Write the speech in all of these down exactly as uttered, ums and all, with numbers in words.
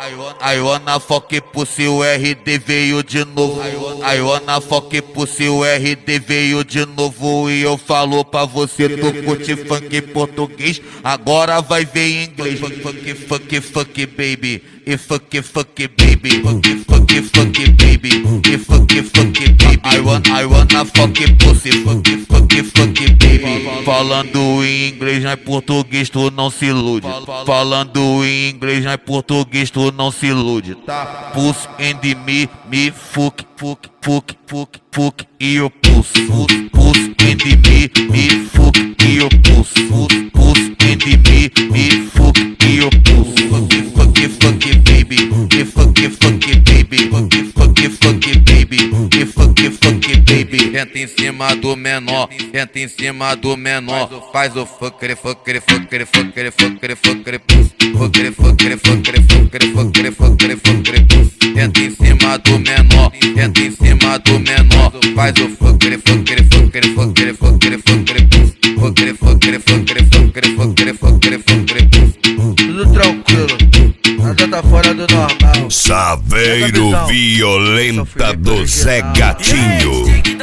I wanna fuck pussy, o R D veio de novo. I wanna fuck pussy, o R D veio de novo. E eu falo pra você, tu curte funk português, agora vai ver em inglês. Funk, funk, funk, baby. E funk, funk, baby. Funk, funk, funk, baby. E funk, funk, baby. I want, I wanna fuck pussy. Funk, funk, funk, baby. Falando em inglês, não é português, tu não se ilude. Falando em inglês, não é português, tu não se ilude. Tá? Puss and me, me, fuck, fuck, fuck, fuck, fuck. E o pulse. Puss and me, me, fuck. E o pulse. Puss and me, me, fuck. E o pulse. Funk, funk, funk, baby. E funk, funk, baby. Funk, funk, funk, baby. E funk, funk, baby. Entra em cima do menor, entra em cima do menor. Faz o fucker, fucker, fucker, fucker, fucker, fucker, puss. Fucker, fucker, fucker, fucker, fucker, fucker, fucker, puss. Entra em cima do menor, entra em cima do menor. Faz o fucker, fucker, fucker, fucker, fucker, fucker, puss. Fucker, fucker, fucker, fucker, fucker, fucker, fucker, puss. Tudo tranquilo, nada tá fora do normal. Saveiro Violenta do Zé Gatinho,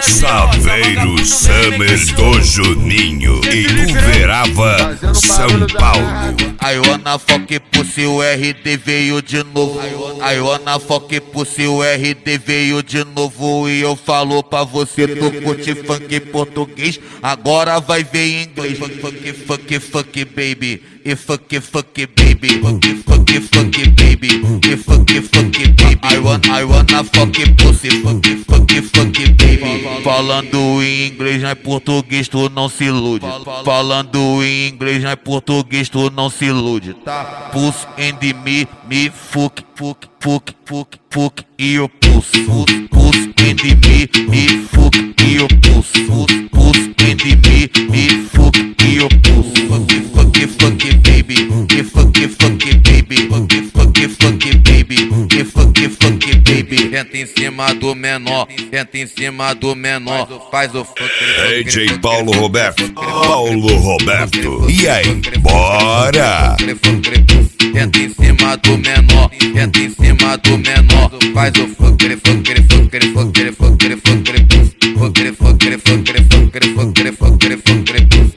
Saveiro Summer do Juninho e Uberaba, São Paulo. I wanna fuck pussy, o R D veio de novo. I wanna fuck pussy, o R D veio de novo. E eu falo pra você, tu curte funk português, agora vai ver em inglês. Funk, funk, funk, funk, baby. E funk, funk, baby. Funk, funk, funk, baby. E funk, funk, baby. I want, I wanna fuck pussy. Funk, funk, funk, baby. Falando em inglês, não é português, tu não se ilude. Falando em inglês, não é português, tu não se ilude. Tá? Puss and me, me, fuck, fuck, fuck, fuck, fuck. E o pulse. Puss and me, me, fuck. E o pulse. Puss and me, me, fuck. E o pulse. Funk, funk, funk, baby. E funk, funk, baby. Funk, funk, funk, baby. E funk, funk, baby. Entra em cima do menor, entra em cima do menor. Faz o funk. D J Paulo Roberto, Paulo Roberto. E aí, bora! Entra em cima do menor, entra em cima do menor. Faz o fucker, fucker, fucker, fucker, fucker, fucker, fucker, fucker, fucker, fucker, fucker, fucker, fucker, fucker.